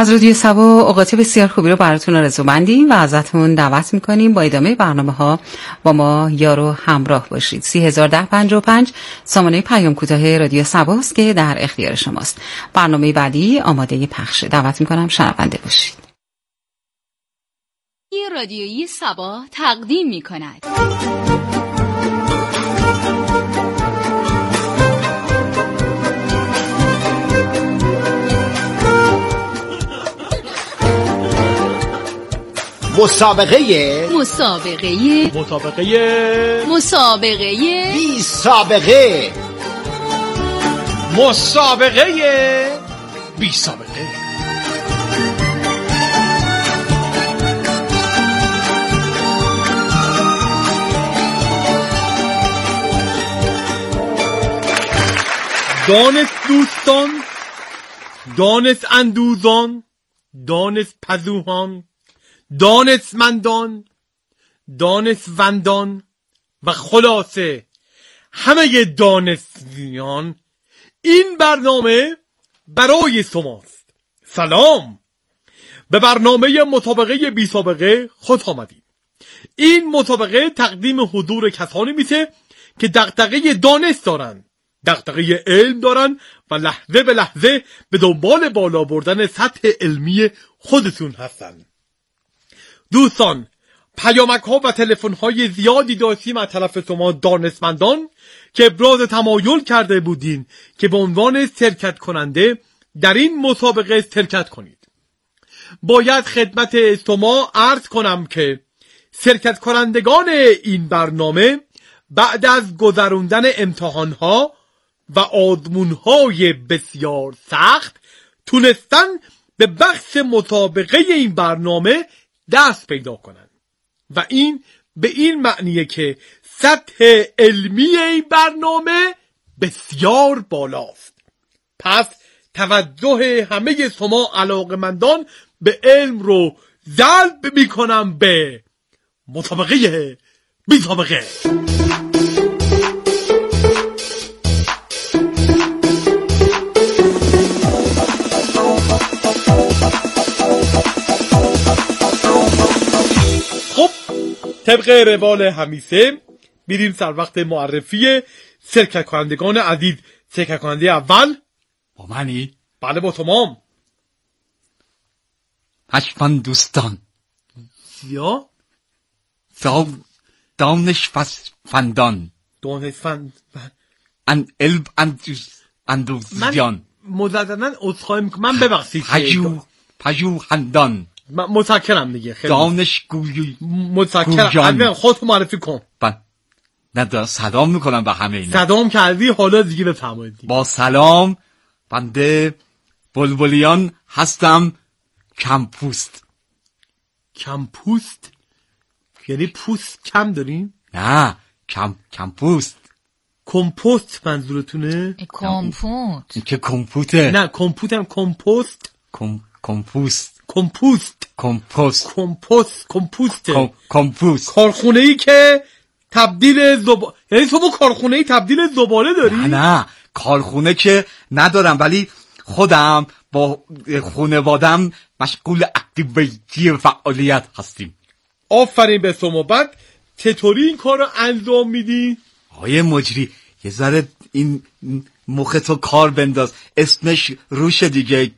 از رادیو سبا اوقات بسیار خوبی رو براتون آرزو مندیم و ازتون دعوت میکنیم با ادامه برنامه‌ها با ما یار و همراه باشید. 301055 سامانه پیام کوتاه رادیو سباست که در اختیار شماست. برنامه بعدی آماده پخشه. دعوت میکنم شنونده باشید. رادیویی سبا تقدیم میکند مسابقه بی سابقه دانست دوستان، دانست اندوزان، دانست پزوهان، دانستمندان، دانستوندان و خلاصه همه دانستیان، این برنامه برای شماست. سلام، به برنامه مسابقه بی سابقه خوش آمدید. این مسابقه تقدیم حضور کسانی میشه که دغدغه دانش دارن، دغدغه علم دارن و لحظه به لحظه به دنبال بالا بردن سطح علمی خودتون هستن. دوستان، پیامک ها و تلفن های زیادی داشتیم از طرف شما دانشمندان که ابراز تمایل کرده بودین که به عنوان شرکت کننده در این مسابقه شرکت کنید. باید خدمت شما عرض کنم که شرکت کنندگان این برنامه بعد از گذراندن امتحان ها و آزمون های بسیار سخت تونستن به بخش مسابقه این برنامه دست پیدا کنن و این به این معنیه که سطح علمی این برنامه بسیار بالاست. پس توجه همه شما علاقمندان به علم رو جلب میکنم به مسابقه بی سابقه. طبق روال همیشه میریم سر وقت معرفی شرکت کنندگان عزیز. شرکت کننده اول با منی؟ بله با تمام. هشتان دوستان یا دانشفندان علم اندوزیان مزدنن اصخایی میکنم. من ببخشید پژوهندان متشکرم دیگه. خیلی دانشگویی متشکرم. خودتو معرفی کن. نه سلام میکنم به همه اینا. سلام کردی، حالا دیگه بفرمایید. با سلام، بنده بلبلیان هستم. کمپوست. کمپوست یعنی پوست کم دارین؟ نه، کمپوست. کمپوست منظورتونه؟ کمپوت که کمپوته. نه کمپوت هم کمپوست. کمپوست. کارخونه ای که تبدیل زباله، یعنی تو کارخونه ای تبدیل زباله داری؟ نه کارخونه که ندارم، ولی خودم با خانوادم مشغول اکتیویتی و فعالیت هستیم. آفرین به شما. بعد چطوری این کار رو انجام میدی؟ آقای مجری یه ذره این مختو کار بنداز، اسمش روش دیگه.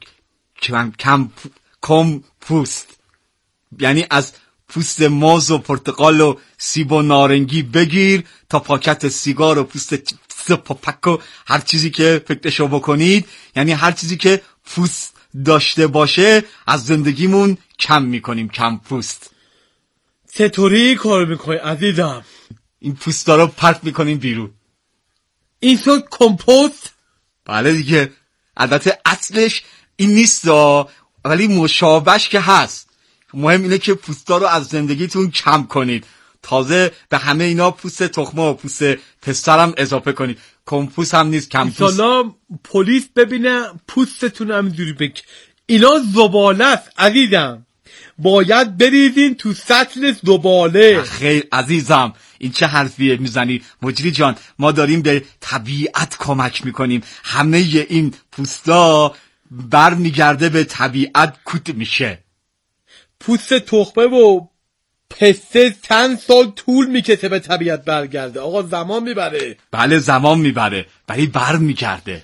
کمپوست یعنی از پوست موز و پرتقال و سیب و نارنگی بگیر تا پاکت سیگار و پوست پاپک و هر چیزی که فکرشو بکنید، یعنی هر چیزی که پوست داشته باشه از زندگیمون کم میکنیم. کمپوست. چطوری کار میکنی عزیزم؟ این پوستا رو پرت میکنیم بیرون. این شد کمپوست؟ بله دیگه. البته اصلش این نیست ولی مشابهش که هست. مهم اینه که پوستا رو از زندگیتون کم کنید. تازه به همه اینا پوست تخمه و پوست پسترم اضافه کنید. کمپوست هم نیست، کمپوست. ایسالا پلیس ببینه پوستتون همینجوری اینا زباله است عزیزم. باید بریزین تو سطل زباله. خیر عزیزم، این چه حرفیه میزنی مجری جان؟ ما داریم به طبیعت کمک میکنیم. همه این پوستا برمیگرده به طبیعت کود میشه. پوست تخمه و پسته چند سال طول میکشه به طبیعت برگرده. آقا زمان میبره. بله زمان میبره ولی برمیگرده.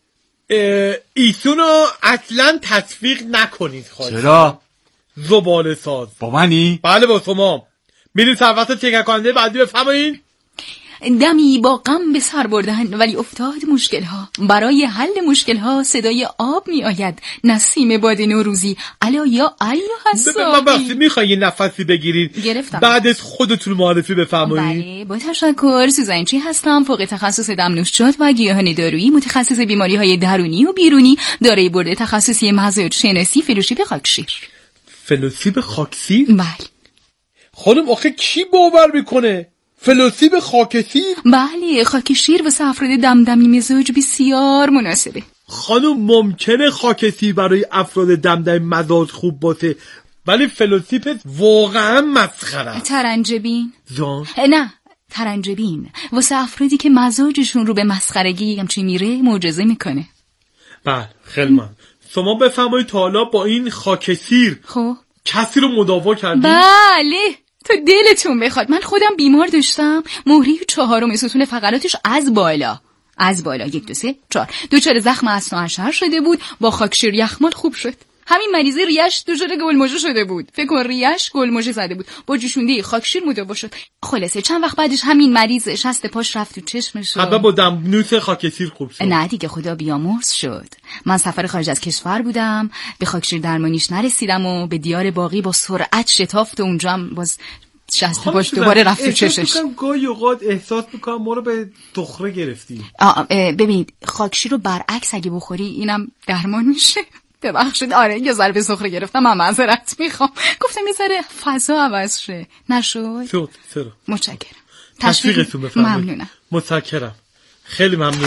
ایشونو اصلا تشویق نکنید خواهد. چرا؟ زباله ساز. با منی؟ بله با شما. میریم سروت تکرکننده بعدی بفرمایید. دمی با غم به سر بردن ولی افتاد مشکل‌ها. برای حل مشکل‌ها صدای آب می آید. نسیم باد نوروزی الا یا حسابی. من میخوایی یه نفسی بگیرید گرفتم. بعدش خودتون معرفی بفرمایید. بله با تشکر. سوزنچی هستم، فوق تخصص دمنوشجات و گیاهان دارویی، متخصص بیماری‌های درونی و بیرونی، دارای برد تخصصی مزاج شناسی فلوشیپ خاکشیر. فلوشیپ خاکشیر؟ بله. خانم آخه کی باور میکنه؟ فلوشیپ خاکشیر؟ بله خاکشیر واسه افراد دمدمی مزاج بسیار مناسبه. خانم ممکنه خاکشیر برای افراد دمدمی مزاج خوب باشه ولی فلوشیپ واقعا مسخره. ترنجبین؟ جان؟ نه ترنجبین واسه افرادی که مزاجشون رو به مسخرگی همچی میره معجزه میکنه. بله خیلی من. شما بفرمایید تا حالا با این خاکشیر خب کسی رو مداوا کردی؟ بله تو دلتون بخواد. من خودم بیمار داشتم، مهره 4 ستون فقراتش از بالا 1 2 3 4 دچار زخم اثناعشر شده بود. با خاکشیر یخمال خوب شد. همین مریضه ریش دچار گلمژه شده بود. فکر کن ریش گلمژه زده بود، با جوشونده خاکشیر مداوا شد. خلاصه چند وقت بعدش همین مریض شست پاش رفت تو چشمش. حالا با دمنوش خاکشیر خوب شد؟ نه دیگه خدا بیامرز شد. من سفر خارج از کشور بودم، به خاکشیر درمانیش نرسیدم و به دیار باقی با سرعت شتافت و اونجا هم باز شست پاش دوباره رفت تو چشش. احساس میکنم گاهی اوقات احساس میکنم ما رو به دخره گرفتی. ببینید خاکشیر رو برعکس اگه بخوری اینم درمان میشه. ببخشید آره یه ذره به سخره گرفتم، من معذرت میخوام. گفتم یه ذره فضا عوض شه. نشد؟ شد. متشکرم. تشویقتون بفرمایید. ممنونم. متشکرم. خیلی ممنون.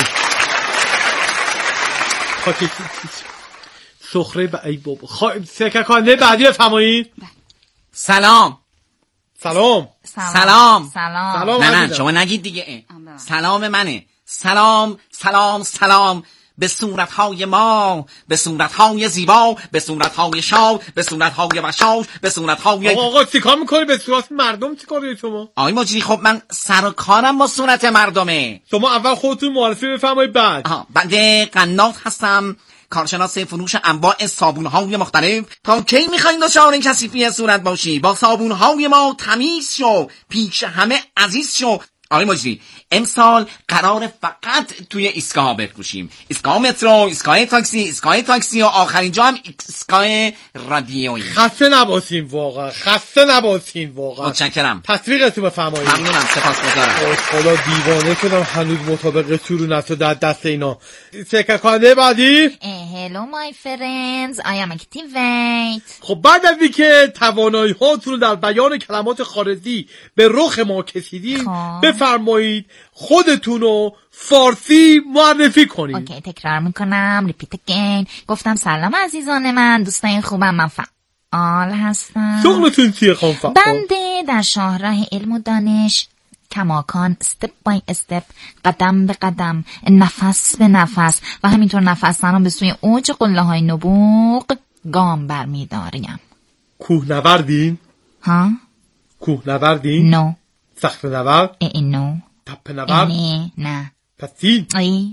خاکشیر سخره و ای بابا. سکرکننده بعدی بفرمایید. سلام. نه شما نگید دیگه. سلام منه. سلام به صورتهای ما، به صورتهای زیبا، به صورتهای شاد، به صورتهای بشاش، به صورتهای آقا چیکار میکنی به صورت مردم؟ چیکار شما؟ آقای مجری خب من سر و کارم با صورت مردمه. شما اول خودتون معرفی بفرمایید بعد. بنده قنات هستم، کارشناس فروش انواع صابون‌های مختلف. تا کی می‌خواید دچار کثیفی صورت باشی؟ با صابون‌های ما تمیز شو، پیش همه عزیز شو. آقای مجری امسال قرار فقط توی ایستگاه بفروشیم. ایستگاه مترو، ایستگاه تاکسی و آخرین جا هم ایستگاه رادیویی. خسته نباشین واقعا. متشکرم. تشویقتون بفرمایید. ممنونم، سپاسگزارم. خدا دیوانه شدم هنوز مطابق شروع نشده دست اینا. سکرکننده بعدی. Hello my friends, I am activate. خب بعد از اینکه توانایی هاتون در بیان کلمات خارجی به رخ ما کشیدین بفرمایید خودتونو فارسی معرفی کنید. اوکی تکرار میکنم. repeat again. گفتم سلام عزیزان من، دوستان خوبم، من فعال هستم. شغلتون چیه خانم فعال؟ بنده در شاهراه علم و دانش کماکان step by step، قدم به قدم، نفس به نفس و همینطور نفس زنان به سوی اوج قله های نبوغ گام برمیداریم. کوهنوردین؟ ها؟ کوهنوردین؟ نو. صخره نورد؟ نو. تپه نورد؟ نه. پس چی؟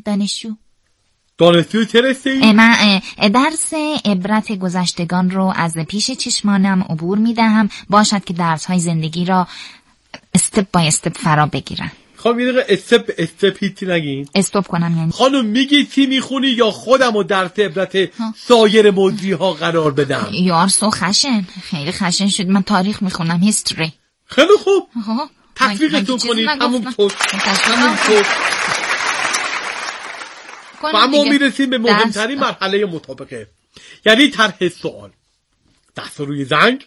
دانشجو چه رسه‌ای؟ من درس عبرت گذشتگان رو از پیش چشمانم عبور میدهم، باشد که درس‌های زندگی را استپ بای استپ فرا بگیرن. خانم یه دقیقه استپ استپ هیچی نگین. استوب کنم یعنی؟ خانم میگی چی میخونی یا خودم رو درس عبرت سایر موضوعی ها قرار بدم؟ یار سو خشن، خیلی خشن شد. من تاریخ میخونم، هیستوری. خیلی خوب. تشویقتون کنید. همون طور. و اما میرسیم به مهمترین مرحله مطابقه، یعنی طرح سوال. دست روی زنگ.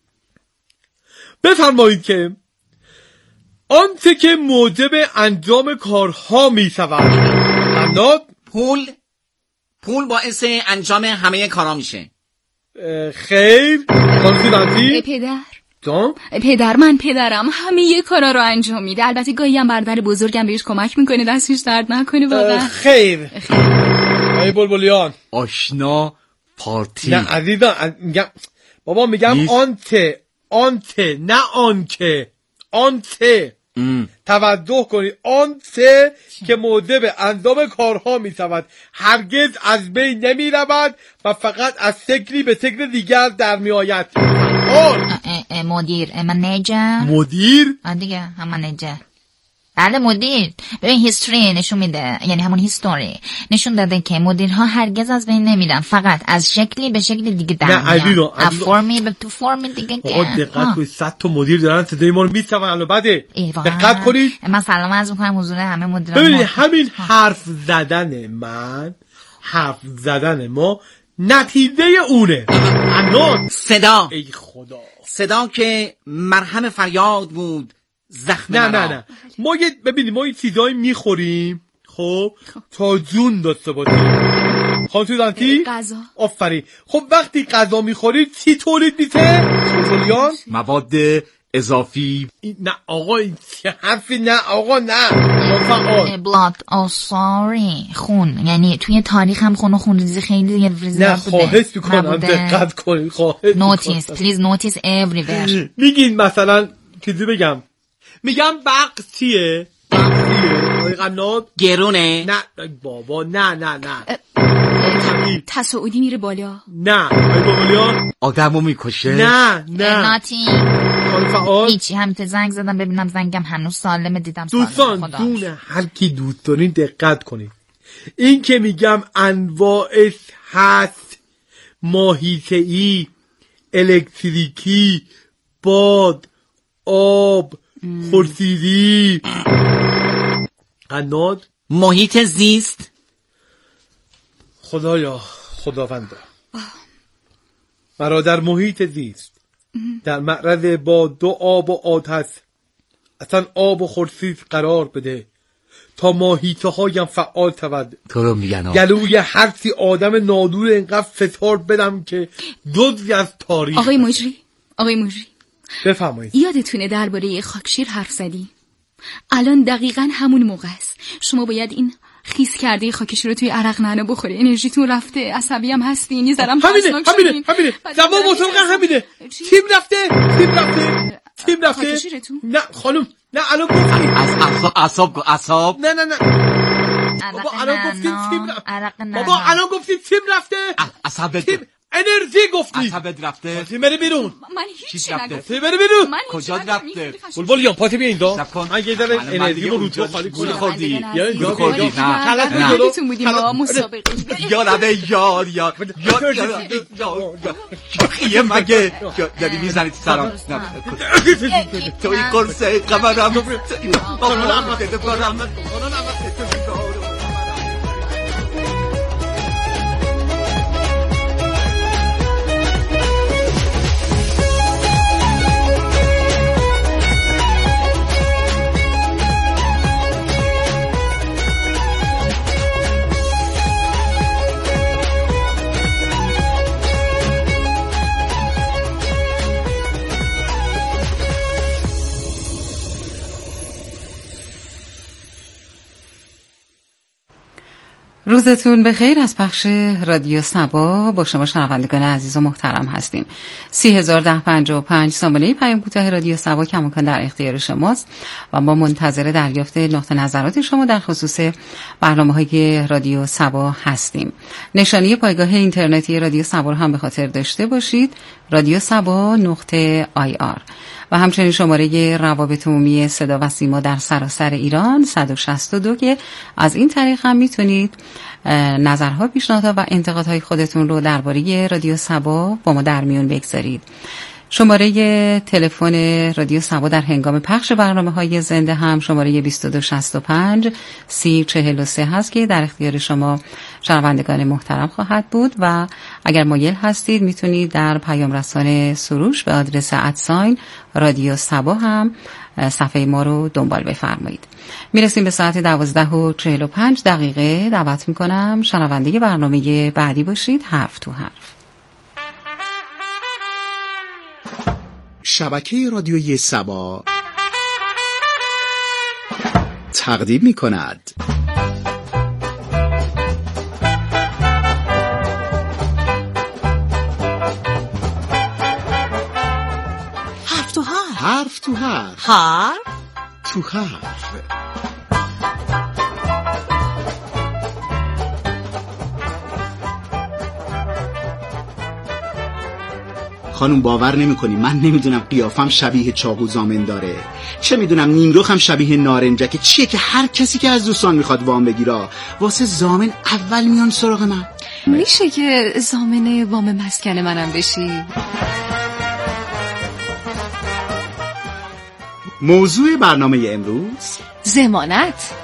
بفرمایید که آنچه که موجب انجام کارها میشود. پول باعث انجام همه کارها میشه. خیر. پدر جان؟ من پدرم همه کارا رو انجام میده. البته گاهی هم برادر بزرگم بهش کمک میکنه دستش درد نکنه واقعا. خیر. ای بلبلیان آشنا پارتی. نه عزیزم میگم بابا میگم آنته نه آنکه آنته. توجه کنید آنته که موجب انجام کارها میشود هرگز از بین نمی رود و فقط از شکلی به شکل دیگر در می آید. مدیر منیجر. مدیر دیگه هم منیجر. بله مدیر. ببین هیستوری نشون میده، یعنی همون هیستوری نشون داده که مدیرها هرگز از بین نمیرن، فقط از شکلی به شکل دیگه در میان. از فرمی به تو فرم دیگه. دقت کنید 100 تا مدیر دارن صدای ما رو میشنون الان بده. دقت کنید. من سلام عرض میکنم حضور همه مدیران. ببینید همین حرف زدن ما نتیجه اونه. صدا. ای خدا. صدا که مرهم فریاد بود. زخم نه ببینید ما این چیزایی میخوریم خب تا جون داشته باشیم. خانتوزانتی غذا. آفرین. خب وقتی غذا میخورید چی تولید میشه؟ مواد اضافی. نه آقا این حرفی نه آقا نه blood. sorry. خون. یعنی توی تاریخ هم خونریزی خیلی نه خواهش میکنم دقت کنید. خواهش notice please notice everywhere. میگین مثلا چیزی بگم میگم برق چیه؟ آقای قناد گرونه. نه بابا نه تصاعدی میره بالا. نه آقای بابلیان آدمو میکشه. نه ناتی فعال هیچی. همینطور زنگ زدم ببینم زنگم هنوز سالمه، دیدم دوستان دونه هر کی دوست دارین دقت کنید. این که میگم انواعش هست ماهیچه‌ای، الکتریکی، باد، آب، خورشیدی، قناد، محیط زیست. خداوندا مرا در محیط زیست در معرض با 2 آب و آتش اصلا آب و خورشید قرار بده تا ماهیچه هایم فعال شود. تو رو میگن گلوی هرچی آدم نادور اینقدر فتار بدم که جزئی از تاریخ. آقای مجری بفرمایید. یادتونه درباره خاکشیر حرف زدی؟ الان دقیقاً همون موقع است. شما باید این خیس کرده خاکشیر رو توی عرق نعنا بخوری. انرژیتون رفته، عصبی هم هستین، یه ذره همینه زمان مطابق همینه. تیم رفته خاکشیرتون؟ نه خانم نه الان گفتی اعصاب. نه بابا الان گفتید تیم رفته. بابا الان گفتید تیم رفته. عصبت انرژی گفتی. عصبت رفته. تیم بره بیرون. من هیچی نگفتم. تیم بره بیرون. کجا رفته؟ بلبلیان پاتی بیا اینجا. من یه ذره انرژی رو تو خالی گول خوردی. نه یادتون بودیم ما مسابقه. یه مگه داری میزنی تو سرم. توی قرصه قمرم. روزتون بخیر. از پخش رادیو صبا با شما شنوندگان عزیز و محترم هستیم. 301055 سامانه پیام کوتاه رادیو صبا کماکان در اختیار شماست و ما منتظر دریافت نقطه نظرات شما در خصوص برنامه‌های رادیو صبا هستیم. نشانی پایگاه اینترنتی رادیو صبا رو هم به خاطر داشته باشید. radiosaba.ir و همچنین شماره روابط عمومی صدا و سیما در سراسر ایران 162 که از این طریق هم میتونید نظرها، پیشنهادها و انتقادهای خودتون رو درباره رادیو صبا با ما در میون بگذارید. شماره تلفن رادیو صبا در هنگام پخش برنامه‌های زنده هم شماره 2265 3043 هست که در اختیار شما شنوندگان محترم خواهد بود و اگر مایل هستید میتونید در پیام رسان سروش به آدرس رادیو صبا هم صفحه ما رو دنبال بفرمایید. میرسیم به ساعت 12:45 دعوت میکنم شنونده برنامه بعدی باشید. حرف تو حرف. شبکه رادیویی صبا تقدیم می کند حرف تو حرف. حرف تو حرف. خانم باور نمی‌کنی من نمیدونم قیافم شبیه چاقو زامن داره، چه میدونم نیمرخم شبیه نارنجکه، چیه که هر کسی که از دوستان میخواد وام بگیره واسه زامن اول میان سراغ من. میشه که ضامن وام مسکن منم بشی؟ موضوع برنامه امروز ضمانت.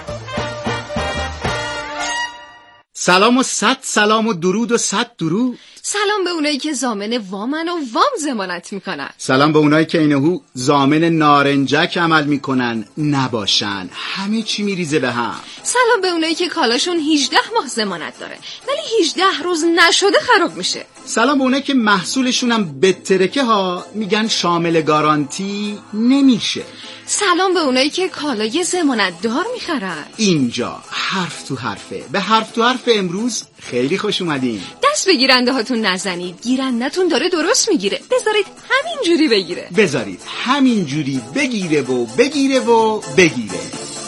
سلام و صد سلام و درود و صد درود. سلام به اونایی که ضامن وامن و وام ضمانت میکنن. سلام به اونایی که اینهو ضامن نارنجک عمل میکنن نباشن، همه چی میریزه به هم. سلام به اونایی که کالاشون 18 ماه ضمانت داره ولی 18 روز نشده خراب میشه. سلام به اونایی که محصولشون هم بترکه ها میگن شامل گارانتی نمیشه. سلام به اونایی که کالای ضمانت دار میخرن. اینجا حرف تو حرفه. به حرف تو حرف امروز خیلی خوش اومدین. دست به گیرنده هاتون نزنید، گیرنده‌تون داره درست میگیره، بذارید همینجوری بگیره. بذارید همینجوری بگیره و بگیره و بگیره.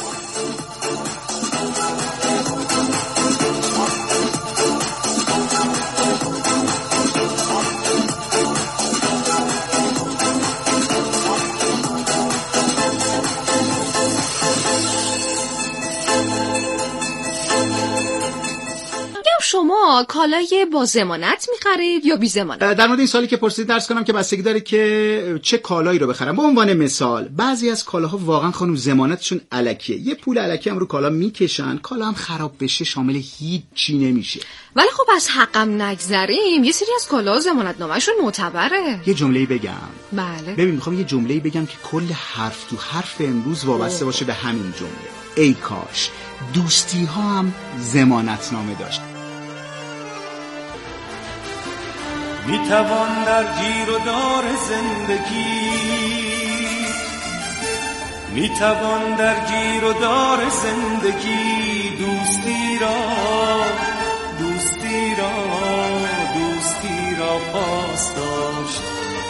شما کالای با ضمانت میخرید یا بی ضمانت؟ در مورد این سوالی که پرسیدید درس کنم که بستگی داره که چه کالایی رو بخرم. به عنوان مثال بعضی از کالاها واقعا خانم ضمانتشون الکیه، یه پول الکی هم رو کالا میکشن، کالا هم خراب بشه شامل هیچ چی نمیشه. ولی خب از حقم نگذریم، یه سری از کالاها ضمانتنامه‌شون معتبره. یه جمله‌ای بگم؟ بله. ببین میخوام یه جمله‌ای بگم که کل حرف تو حرف امروز وابسته باشه به همین جمله. ای کاش دوستی ها هم ضمانتنامه داشت. میتوان در گیر و دار زندگی، میتوان در گیر و دار زندگی دوستی را پاس داشت.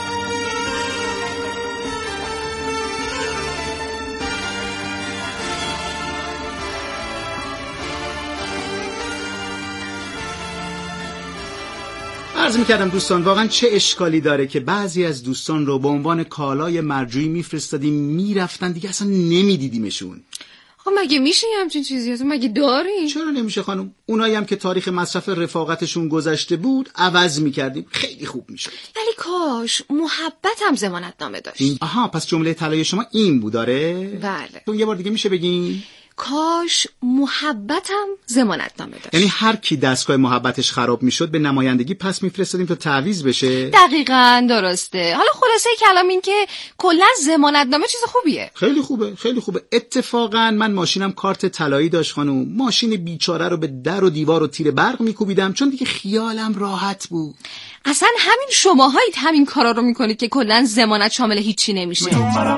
عرض می‌کردم دوستان واقعا چه اشکالی داره که بعضی از دوستان رو به عنوان کالای مرجوعی میفرستادیم میرفتن دیگه اصلا نمیدیدیمشون. خب مگه میشه همچین چیزی؟ مگه داری؟ چرا نمیشه خانم؟ اونایی هم که تاریخ مصرف رفاقتشون گذشته بود عوض میکردیم، خیلی خوب میشد. ولی کاش محبت هم ضمانتنامه داشت. آها پس جمله طلای شما این بود داره؟ بله. تو یه بار دیگه میشه بگین؟ کاش محبتم ضمانتنامه داشت. یعنی هر کی دستگاه محبتش خراب میشد به نمایندگی پس میفرستادیم تا تعویض بشه؟ دقیقاً درسته. حالا خلاصه کلام این که کلا ضمانتنامه چیز خوبیه. خیلی خوبه، خیلی خوبه. اتفاقا من ماشینم کارت طلایی داشت خانم، ماشین بیچاره رو به در و دیوار و تیر برق میکوبیدم چون دیگه خیالم راحت بود. اصلا همین شماهایید همین کارا رو میکنید که کلا ضمانت شامل هیچی نمیشه.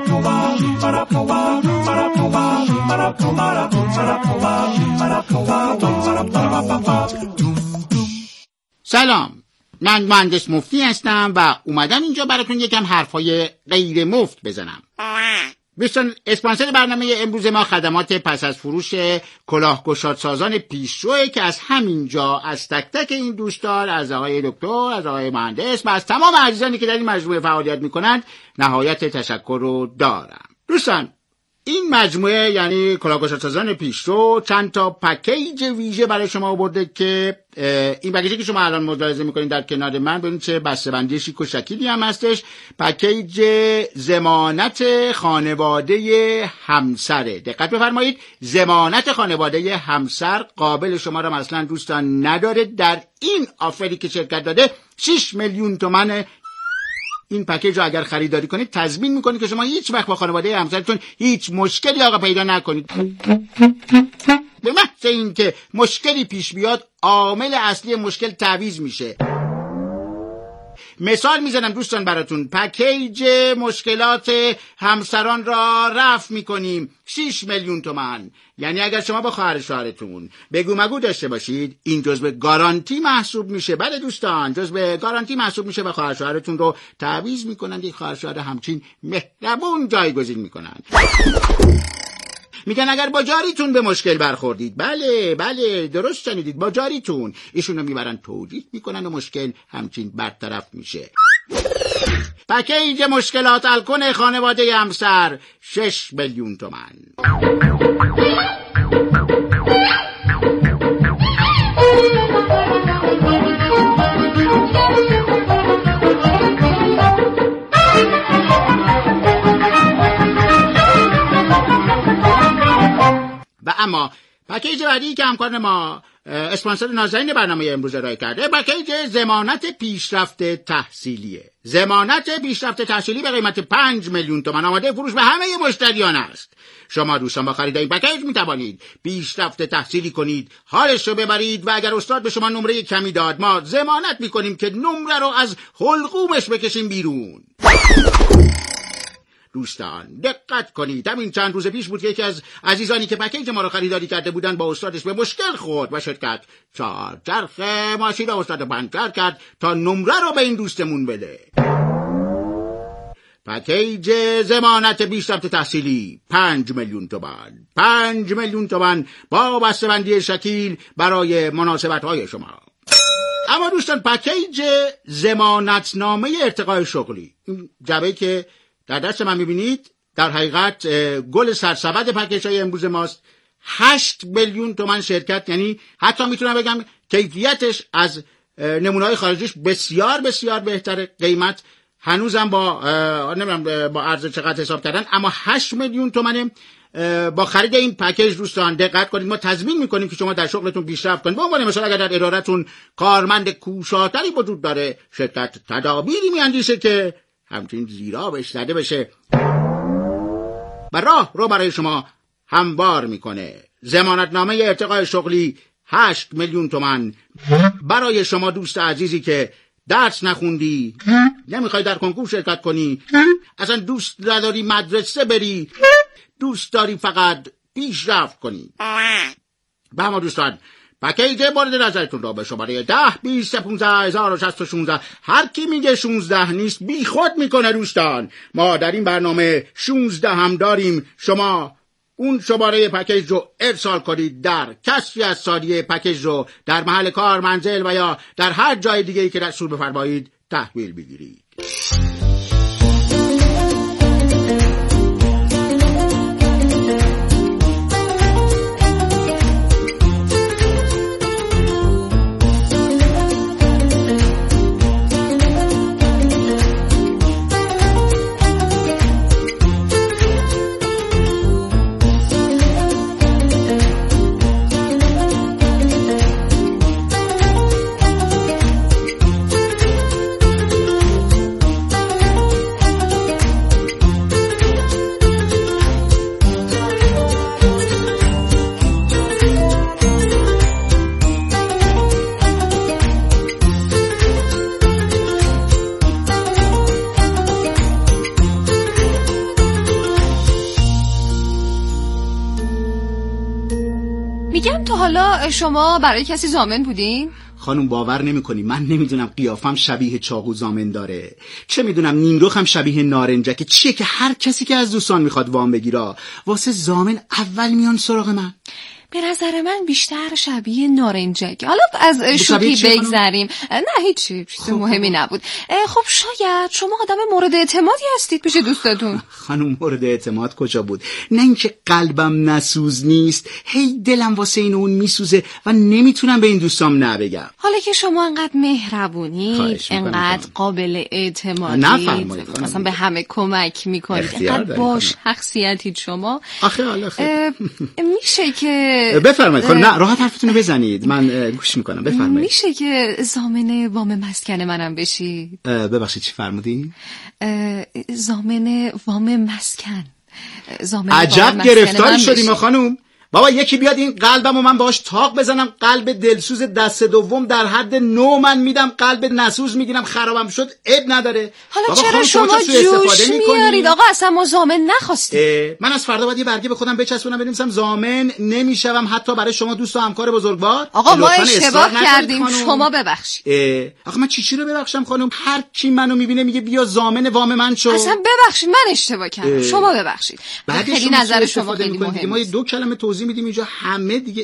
سلام، من مهندس مفتی هستم و اومدم اینجا براتون یکم حرفای غیر مفت بزنم. دوستان اسپانسر برنامه امروز ما خدمات پس از فروش کلاهگشادسازان پیشروه که از همینجا از تک تک این دوستان، از آقای دکتر، از آقای مهندس و از تمام عزیزانی که در این مجموعه فعالیت میکنند نهایت تشکر رو دارم. دوستان این مجموعه یعنی کلاهگشادسازان پیشرو چند تا پکیج ویژه برای شما آورده که این پکیجی که شما الان ملاحظه میکنید در کنار من ببینید چه بسته‌بندی شیک و شکیلی هم هستش. پکیج ضمانت خانواده همسره. دقت بفرمایید، ضمانت خانواده همسر قابل شما را مثلا دوستان نداره. در این آفری که شرکت داده 6 میلیون تومان این پکیج رو اگر خریداری کنید تضمین میکنید که شما هیچ وقت با خانواده همسرتون هیچ مشکلی آقا پیدا نکنید. به محض این که مشکلی پیش بیاد عامل اصلی مشکل تعویض میشه. مثال میزنم دوستان براتون. پکیج مشکلات همسران را رفع میکنیم 6 میلیون تومان. یعنی اگر شما با خواهر شوهرتون بگو مگو داشته باشید، این جزء گارانتی محسوب میشه. بله دوستان، جزء گارانتی محسوب میشه و خواهر شوهرتون رو تعویض میکنن، یک خواهر شوهر همچین مهربون جایگزین میکنن. میگن اگر با جاریتون به مشکل برخوردید، بله درست شنیدید، با جاریتون، ایشون رو میبرن توجیه میکنن و مشکل همچین برطرف میشه. پکیج مشکلات الکن خانواده همسر 6 میلیون تومان. و اما پکیج بعدی که همکار ما اسپانسر نازنین برنامه امروز ارائه کرده، پکیج ضمانت پیشرفت تحصیلیه. ضمانت پیشرفت تحصیلی به قیمت 5 میلیون تومان آماده فروش به همه مشتریان است. شما دوستان با خرید این پکیج می توانید پیشرفت تحصیلی کنید، حالش رو ببرید و اگر استاد به شما نمره کمی داد، ما ضمانت میکنیم که نمره رو از حلقومش بکشیم بیرون. دوستان دقت کنید، همین چند روز پیش بود که یکی از عزیزانی که پکیج ما رو خریداری کرده بودن با استادش به مشکل خورد و شرکت 4 چرخ ماشین استاد پنچر کرد تا نمره رو به این دوستمون بده. پکیج ضمانت پیشرفت تحصیلی 5 میلیون تومان. 5 میلیون تومان با بسته‌بندی شکیل برای مناسبت‌های شما. اما دوستان پکیج ضمانتنامه ارتقای شغلی، این جعبه‌ای که در دست من میبینید در حقیقت گل سرسبد پکیج‌های امروز ماست. 8 میلیون تومان شرکت، یعنی حتی میتونم بگم کیفیتش از نمونه‌های خارجیش بسیار بسیار بهتره. قیمت هنوزم با نمیدونم با ارز چقدر حساب کردن، اما 8 میلیون تومانه. با خرید این پکیج دوستان دقت کنید، ما تضمین میکنیم که شما در شغلتون پیشرفت کنید. به عنوان مثال اگر در ادارتون کارمند کوشاتری وجود داره، شرکت تدابیری میاندیشه که همچنین زیرا بهش زده بشه و راه رو برای شما هموار میکنه. ضمانتنامه ارتقای شغلی 8 میلیون تومان برای شما دوست عزیزی که درس نخوندی، نمیخوای در کنکور شرکت کنی، اصلا دوست نداری مدرسه بری، دوست داری فقط پیشرفت کنی. به ما دوستان پکیج مورد نظرتون را به شماره 10 20 15 16 هر کی میگه 16 نیست بی خود میکنه. دوستان ما در این برنامه 16 هم داریم. شما اون شماره پکیج رو ارسال کنید در کسری از ساریه پکیج رو در محل کار، منزل و یا در هر جای دیگه‌ای که دستور بفرمایید تحویل بگیرید. میگم تا حالا شما برای کسی ضامن بودین؟ خانم باور نمی‌کنی، من نمیدونم قیافم شبیه چاقو ضامن داره، چه میدونم نیمرخم شبیه نارنجکه، چیه که هر کسی که از دوستان میخواد وام بگیره واسه ضامن اول میان سراغ من. به نظر من بیشتر شبیه نارنجک. حالا از شوخی بگذریم. نه هیچی، چیز مهمی نبود. خب شاید شما آدم مورد اعتمادی هستید پیش دوستاتون. خانم مورد اعتماد کجا بود؟ نه اینکه قلبم نسوز نیست، هی دلم واسه این اون میسوزه و نمیتونم به این دوستام نبگم. حالا که شما انقدر مهربونید، انقدر قابل اعتمادید، مثلا به همه کمک میکنید، انقدر باش شخصیتید شما. آخه میشه که بفرمایید خانم. نه راحت حرفتون رو بزنید، من گوش میکنم. بفرمایید. میشه که ضامن وام مسکن منم بشید؟ ببخشید چی فرمودی؟ ضامن وام مسکن. عجب گرفتار شدیم خانم. بابا یکی بیاد این قلبم و من باش تاق بزنم، قلب دلسوز دست دوم در حد 9 من میدم، قلب نسوز میگیرم، خرابم شد عیب نداره. حالا چرا شما جوش میارید آقا؟ اصلا ما ضامن نخواستیم. من از فردا باید یه برگه به خودم بچسبونم بنویسم ضامن نمیشم حتی برای شما دوست و همکار بزرگوار. آقا ما اشتباه کردیم، شما ببخشید. آخه من چی رو ببخشم خانم؟ هر کی منو میبینه میگه بیا ضامن وام من شو. اصلا ببخشید من اشتباه کردم، شما ببخشید. خیلی نظر شما خیلی مهمه. ما 2 کلمه توضیح میدیم اینجا همه دیگه.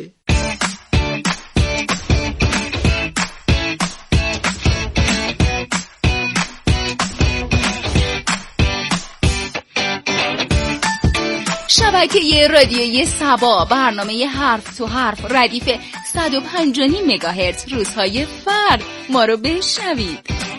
شبکه رادیویی صبا، برنامه حرف تو حرف، ردیف 105.5 مگاهرتز، روزهای فرد. ما رو بشنوید.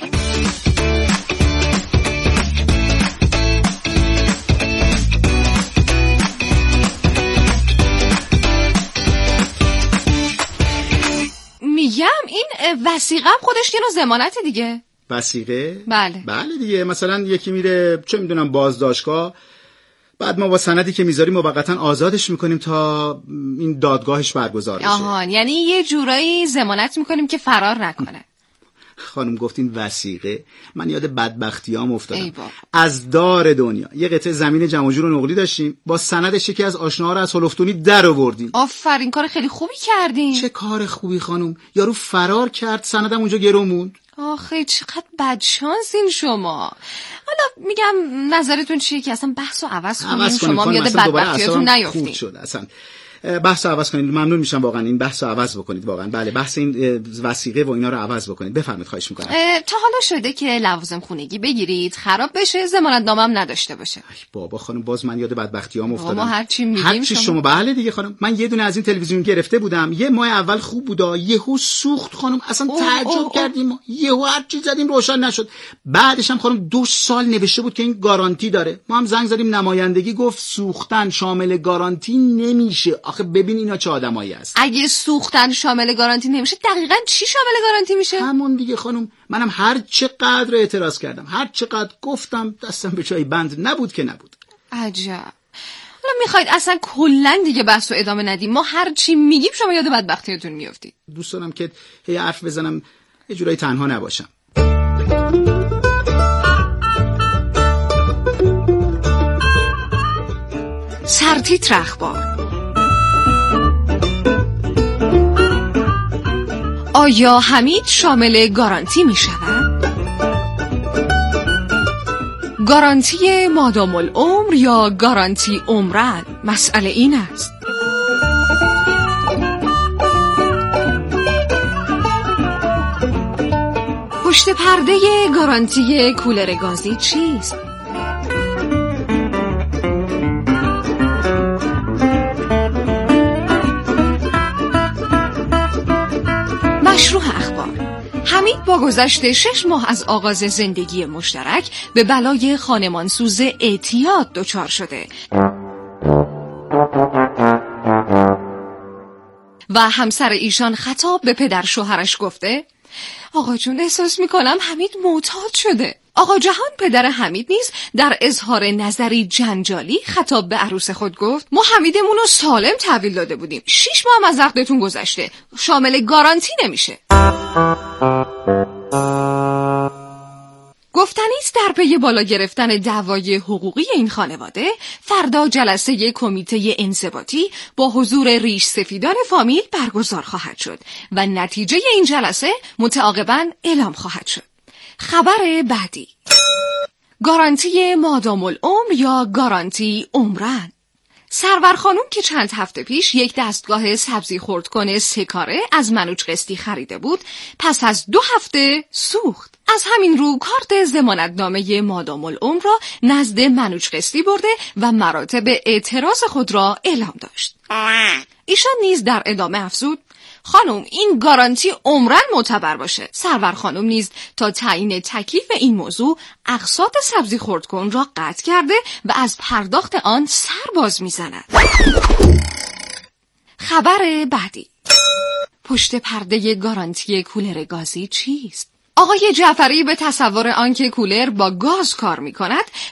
میگم این وثیقه هم خودش یه نوع ضمانت دیگه. وثیقه؟ بله دیگه. مثلا یکی میره چه میدونم بازداشتگاه، بعد ما با سندی که میذاریم موقتا آزادش میکنیم تا این دادگاهش برگزار بشه. آهان، یعنی یه جورایی ضمانت میکنیم که فرار نکنه. خانم گفتین وثیقه، من یاد بدبختیام افتادم. از دار دنیا یه قطعه زمین جمع و جور و نقلی داشتیم، با سندش یکی از آشناها رو از هلفتونی در آوردیم. آفرین، کار خیلی خوبی کردین. چه کار خوبی خانم، یارو فرار کرد، سندم اونجا گرو موند. آخه چقدر بدشانسین شما. حالا میگم نظرتون چیه که اصلا بحثو عوض کنیم، شما یاد بدبختیاتون نیافتین. شد اصلا بحثو عوض کنید، ممنون میشم واقعا این بحثو عوض بکنید واقعا. بله بحث این وثیقه و اینا رو عوض بکنید. بفرمایید، خواهش میکنم. تا حالا شده که لوازم خونگی بگیرید خراب بشه، ضمانتنامه هم نداشته باشه؟ ای بابا خانم، باز من یاد بدبختیام افتادم. ما هر چی میگیم شما بله دیگه خانم. من یه دونه از این تلویزیون گرفته بودم، یه ماه اول خوب بودا، یهو سوخت خانم، اصلا تعجب کردیم، یهو هر چی زدیم روشن نشد. بعدش هم خانم 2 سال نوشته بود که این گارانتی داره. ما هم زنگ زدیم نمایندگی، گفت سوختن شامل گارانتی نمیشه. آخه ببین اینا چه آدمایی هست. اگه سوختن شامل گارانتی نمیشه، دقیقاً چی شامل گارانتی میشه؟ همون دیگه خانم. منم هر چقدر اعتراض کردم، هر چقدر گفتم، دستم به جای بند نبود که نبود. عجب. حالا میخواید اصلا کلا دیگه بحثو ادامه ندیم؟ ما هر چی میگیم شما یاد بدبختیاتون میافتید. دوست دارم که هی حرف بزنم، یه جورایی تنها نباشم. سرتیتر اخبار. آیا حمید شامل گارانتی می شود؟ گارانتی مادام العمر یا گارانتی عمرن؟ مسئله این است. پشت پرده گارانتی کولر گازی چیست؟ مشروع اخبار. حمید با گذشت 6 ماه از آغاز زندگی مشترک به بلای خانمانسوز اعتیاد دچار شده و همسر ایشان خطاب به پدر شوهرش گفته: آقا جون، احساس میکنم حمید معتاد شده. آقا جهان پدر حمید نیز در اظهار نظری جنجالی خطاب به عروس خود گفت: ما حمیدمون رو سالم تحویل داده بودیم، 6 ماه هم از عقدتون گذشته، شامل گارانتی نمیشه. گفتنیست در پی بالا گرفتن دعوای حقوقی این خانواده، فردا جلسه کمیته انضباطی با حضور ریش سفیدان فامیل برگزار خواهد شد و نتیجه این جلسه متعاقباً اعلام خواهد شد. خبر بعدی. گارانتی مادام العمر یا گارانتی عمرن. سرور خانم که چند هفته پیش یک دستگاه سبزی خردکن 3 کاره از منوچ قسطی خریده بود، پس از 2 هفته سوخت. از همین رو کارت ضمانتنامه مادام العمر را نزد منوچ قسطی برده و مراتب اعتراض خود را اعلام داشت. ایشان نیز در ادامه افزود: خانم، این گارانتی عمرن معتبر باشه. سرور خانم نیز تا تعیین تکلیف این موضوع اقساط سبزی خردکن را قطع کرده و از پرداخت آن سر باز میزند. خبر بعدی. پشت پرده گارانتی کولر گازی چیست؟ آقای جعفری به تصور آنکه کولر با گاز کار می‌کند